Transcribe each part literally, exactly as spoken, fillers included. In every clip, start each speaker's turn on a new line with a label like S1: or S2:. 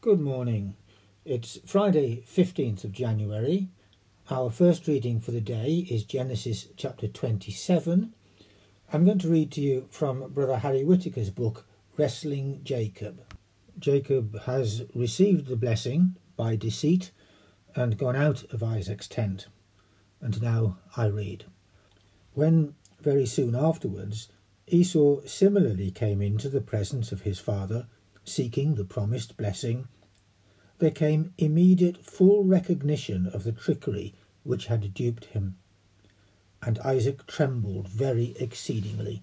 S1: Good morning. It's Friday, fifteenth of January. Our first reading for the day is Genesis chapter twenty-seven. I'm going to read to you from Brother Harry Whitaker's book, Wrestling Jacob. Jacob has received the blessing by deceit and gone out of Isaac's tent. And now I read. When, very soon afterwards, Esau similarly came into the presence of his father, seeking the promised blessing, there came immediate full recognition of the trickery which had duped him, and Isaac trembled very exceedingly.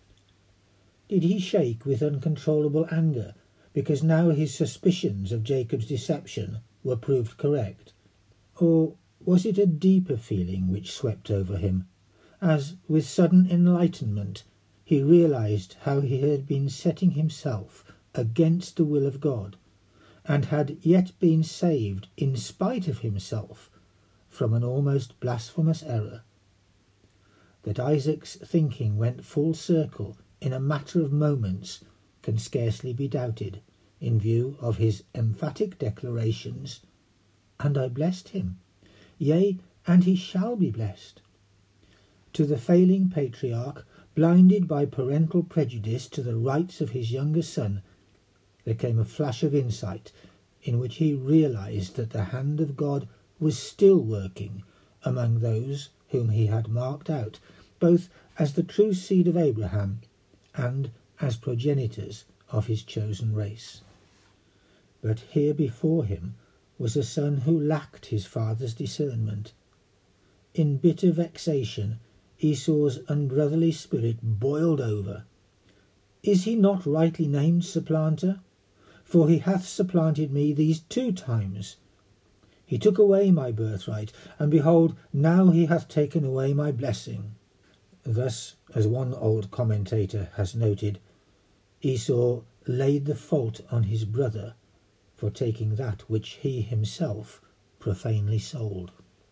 S1: Did he shake with uncontrollable anger, because now his suspicions of Jacob's deception were proved correct? Or was it a deeper feeling which swept over him, as, with sudden enlightenment, he realized how he had been setting himself against the will of God, and had yet been saved in spite of himself from an almost blasphemous error? That Isaac's thinking went full circle in a matter of moments can scarcely be doubted, in view of his emphatic declarations, "And I blessed him, yea, and he shall be blessed." To the failing patriarch, blinded by parental prejudice to the rights of his younger son, there came a flash of insight in which he realized that the hand of God was still working among those whom he had marked out, both as the true seed of Abraham and as progenitors of his chosen race. But here before him was a son who lacked his father's discernment. In bitter vexation, Esau's unbrotherly spirit boiled over. "Is he not rightly named supplanter? For he hath supplanted me these two times. He took away my birthright, and behold, now he hath taken away my blessing." Thus, as one old commentator has noted, Esau laid the fault on his brother for taking that which he himself profanely sold.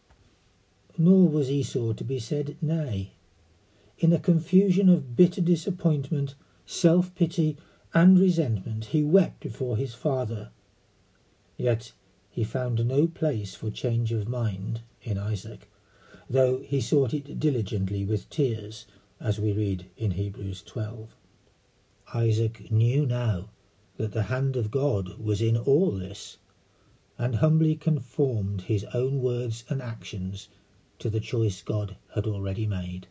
S1: Nor was Esau to be said nay. In a confusion of bitter disappointment, self-pity, and resentment, he wept before his father. Yet he found no place for change of mind in Isaac, though he sought it diligently with tears, as we read in Hebrews twelve. Isaac knew now that the hand of God was in all this, and humbly conformed his own words and actions to the choice God had already made.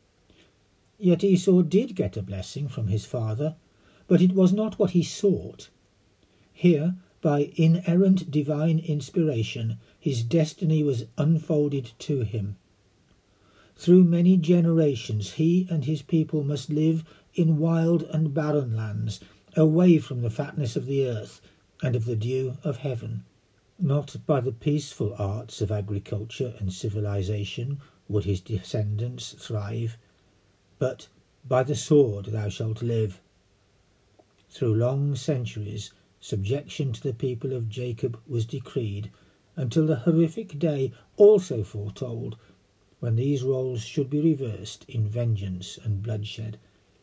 S1: Yet Esau did get a blessing from his father, but it was not what he sought. Here, by inerrant divine inspiration, his destiny was unfolded to him. Through many generations he and his people must live in wild and barren lands, away from the fatness of the earth and of the dew of heaven. Not by the peaceful arts of agriculture and civilization would his descendants thrive, but by the sword thou shalt live. Through long centuries, subjection to the people of Jacob was decreed, until the horrific day also foretold, when these roles should be reversed in vengeance and bloodshed.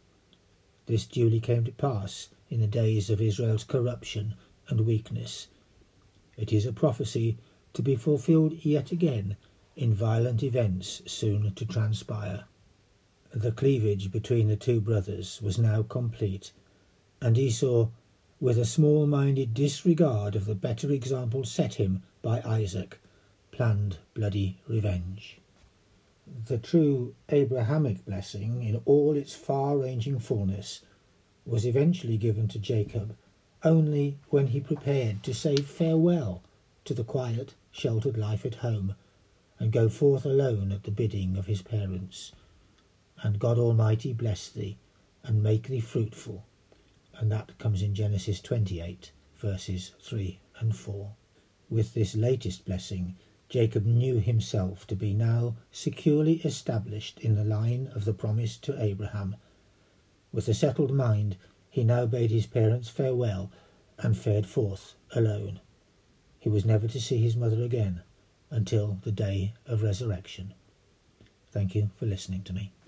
S1: This duly came to pass in the days of Israel's corruption and weakness. It is a prophecy to be fulfilled yet again in violent events soon to transpire. The cleavage between the two brothers was now complete, and Esau, with a small-minded disregard of the better example set him by Isaac, planned bloody revenge. The true Abrahamic blessing, in all its far-ranging fullness, was eventually given to Jacob only when he prepared to say farewell to the quiet, sheltered life at home, and go forth alone at the bidding of his parents. "And God Almighty bless thee, and make thee fruitful." And that comes in Genesis twenty-eight, verses three and four. With this latest blessing, Jacob knew himself to be now securely established in the line of the promise to Abraham. With a settled mind, he now bade his parents farewell and fared forth alone. He was never to see his mother again until the day of resurrection. Thank you for listening to me.